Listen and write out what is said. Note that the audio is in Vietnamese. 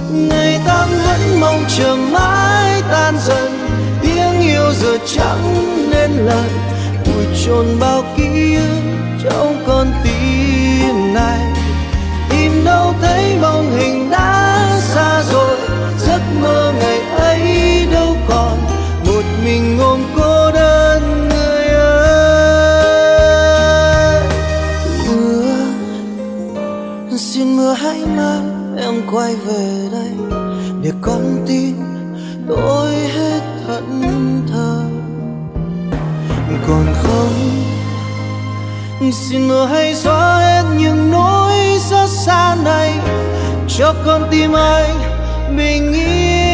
ngày tháng vẫn mong chờ mãi tan dần, tiếng yêu giờ chẳng nên lời, vùi chôn bao ký ức trong con tim này. Tìm đâu thấy bóng hình đã xa rồi, giấc mơ ngày ấy đâu còn, một mình ôm cô đơn người ơi. Xin mưa hãy mang em quay về đây, để con tim tôi hết thẫn thờ. Còn không, xin mưa hãy xóa hết những nỗi xót xa này, cho con tim anh bình yên.